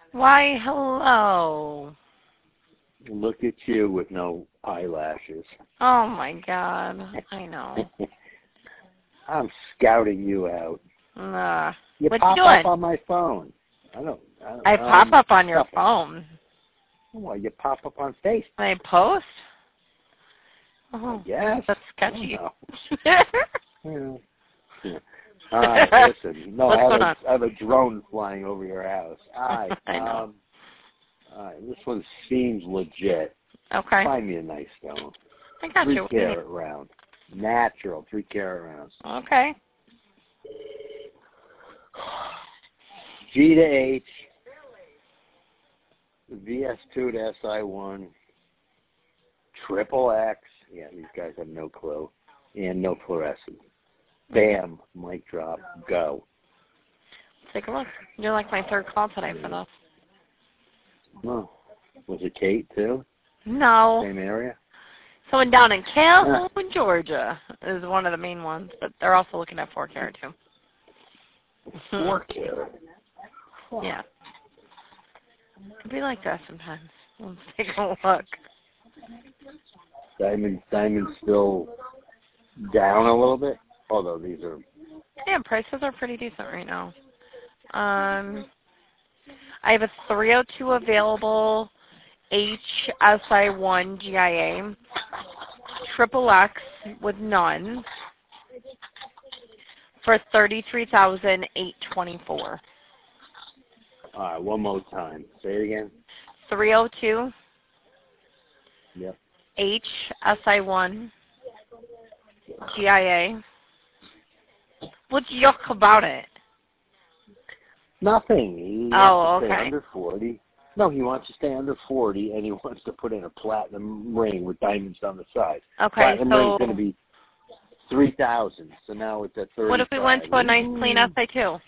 Why, hello. Look at you with no eyelashes. Oh, my God. I know. I'm scouting you out. You What pop you doing? up on my phone. I pop up on your phone. Well, you pop up on Facebook. I post? Oh, yes. That's sketchy. All right, listen. No, What's going on? I have a drone flying over your house. All right. I know. All right, this one seems legit. Okay. Find me a nice stone. I got you. 3-carat round. Natural 3-carat rounds. Okay. G to H. VS2 to SI1. Triple X. Yeah, these guys have no clue. And no fluorescence. Bam. Mic drop. Go. Take a look. You're like my third call today for this. Oh. Was it Kate, too? No. Same area? Someone down in Calhoun, Georgia is one of the main ones, but they're also looking at 4-carat, too. 4-carat? Yeah. Could be like that sometimes. Let's take a look. Diamond's still down a little bit, although these are... Yeah, prices are pretty decent right now. I have a 302 available HSI1 GIA, triple X with none for $33,824. All right, one more time. Say it again. 302 Yep. HSI1 GIA. What's yuck about it? Nothing. He Oh, has to stay okay. under 40. No, he wants to stay under 40, and he wants to put in a platinum ring with diamonds on the side. Okay, platinum so ring's going to be $3,000, so now it's at $35,000. what if we went to a nice clean SI2?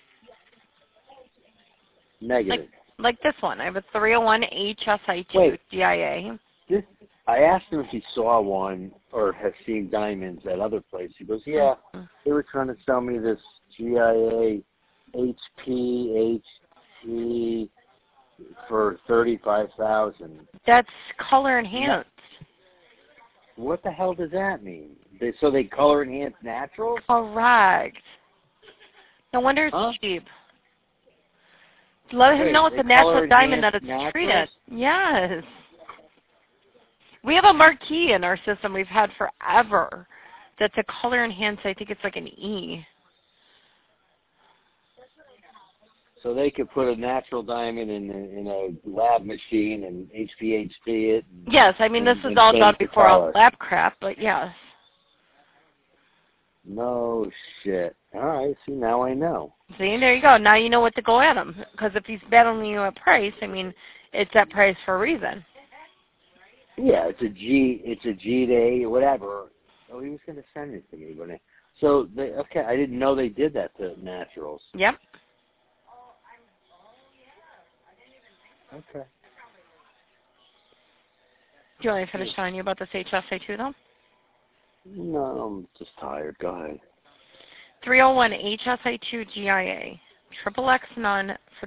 Negative. Like this one. I have a 301 HSI2 Wait. GIA. I asked him if he saw one or has seen diamonds at other places. He goes, yeah, they were trying to sell me this GIA HP HT for $35,000. That's color enhanced. What the hell does that mean? So they color enhance naturals? Correct. No wonder it's cheap. Let him know it's a natural diamond that it's treated. Yes. We have a marquee in our system we've had forever that's a color enhanced. I think it's like an E. So they could put a natural diamond in a lab machine and HPHT it. Yes, I mean, this is all done before all lab crap, but yes. No shit. All right, see, now I know. See, there you go. Now you know what to go at him. Because if he's battling you at price, I mean, it's that price for a reason. Yeah, it's a G to A or whatever. Oh, he was going to send it to me, but okay, I didn't know they did that to naturals. Yep. Okay. Do you want me to finish telling you about this HSI2, though? No, I'm just tired. Go ahead. 301 HSI2 GIA, triple X none for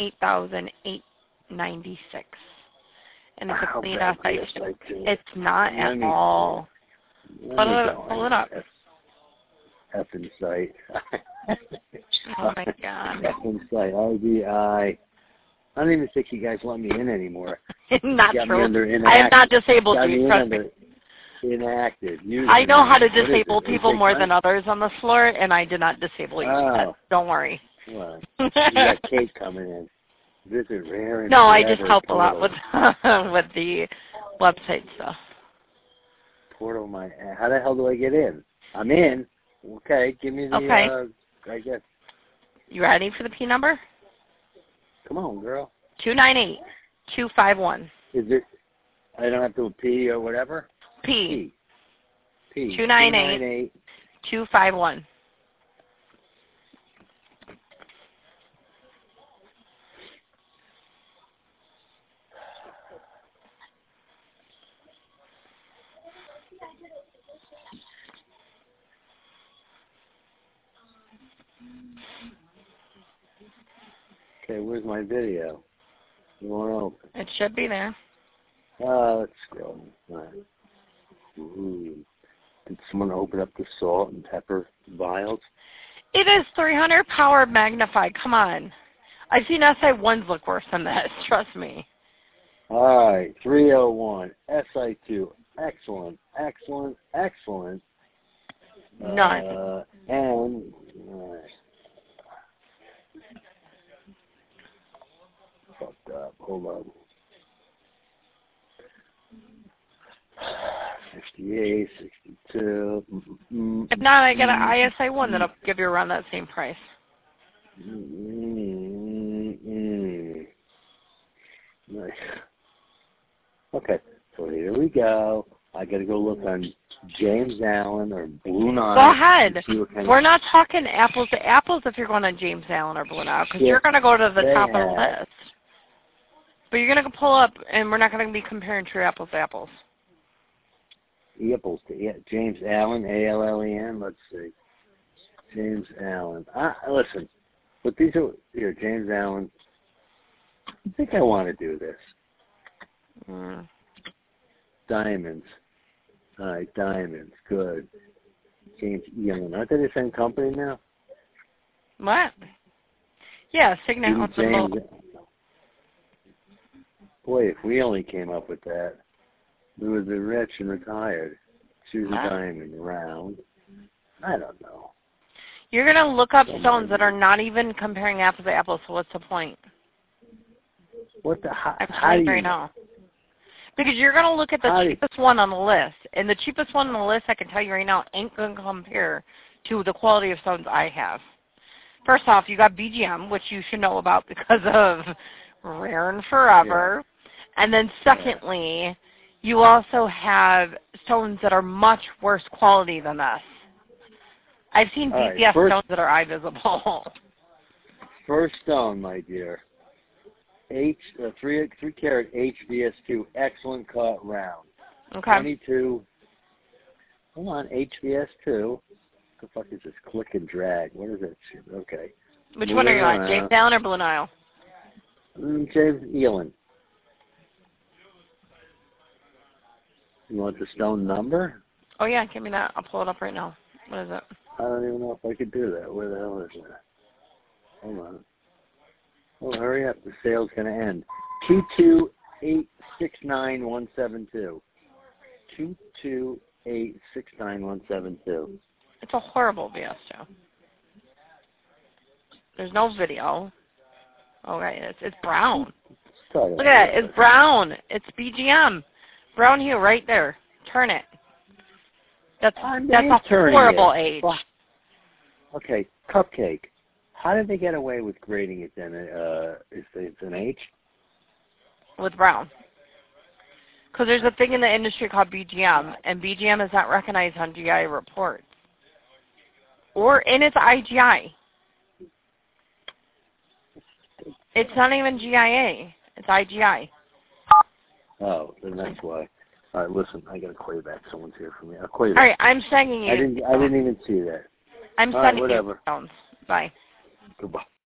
$28,896, and it's a clean SI2. It's not at all. Pull it up. Effing site. Oh my God. Effing site. IBI. I don't even think you guys want me in anymore. Not true. I am not disabled, you trust me. Inactive. I know how to disable people more than others on the floor, and I did not disable you yet. Don't worry. Well, you got Kate coming in. Visit rare and no, I just help a lot with with the website stuff. Portal how the hell do I get in? I'm in. Okay, give me the, I guess. You ready for the P number? Come on, girl. 298251. Is it, I don't have to P or whatever? P. 298251. Okay, where's my video? You want to open? It should be there. Let's scroll. All right. Ooh. Did someone open up the salt and pepper vials? It is 300 power magnified. Come on. I've seen SI1s look worse than this. Trust me. All right. 301. SI2. Excellent. Excellent. Excellent. None. And fucked up. Hold on. 68, 62. If not, I get an ISI1 that'll give you around that same price. Nice. Okay, so here we go. I got to go look on James Allen or Blue Nile. Go ahead. We're not talking apples to apples if you're going on James Allen or Blue Nile, because you're going to go to the top of the list. But you're going to pull up, and we're not going to be comparing true apples to apples. Apples to James Allen, A-L-L-E-N. Let's see. James Allen. Listen, but these are here. James Allen. I think I want to do this. Diamonds. All right, diamonds. Good. James Allen. Aren't they the same company now? What? Yeah, Signet. Boy, if we only came up with that, we would be rich and retired. Choose a diamond, round. I don't know. You're going to look up stones that are not even comparing apples to apples, so what's the point? What the? How do you know? Because you're going to look at the cheapest one on the list, and the cheapest one on the list, I can tell you right now, ain't going to compare to the quality of stones I have. First off, you got BGM, which you should know about because of Rare and Forever. Yeah. And then secondly, you also have stones that are much worse quality than this. I've seen BPS stones that are eye visible. First stone, my dear. 3 carat HVS2, excellent cut round. Okay. 22. Hold on, HVS2. What the fuck is this? Click and drag. What is it? Okay. Which one are you on? James Allen or Blue Nile? James Allen. You want the stone number? Oh, yeah, give me that. I'll pull it up right now. What is it? I don't even know if I could do that. Where the hell is that? Hold on. Oh, hurry up. The sale's going to end. 22869,172. 22869,172. It's a horrible VS2. There's no video. Okay, it's brown. Look at it. It's brown. It's BGM. Brown hue right there. Turn it. That's a horrible age. Okay, Cupcake. How did they get away with grading it then? It's an H? With brown. Because there's a thing in the industry called BGM, and BGM is not recognized on GIA reports. Or in its IGI. It's not even GIA. It's IGI. Oh, then that's why. All right, listen, I got to call you back. Someone's here for me. I'll call you back. All right, I'm sending you. I didn't even see that. I'm sending you stones. Bye. Goodbye.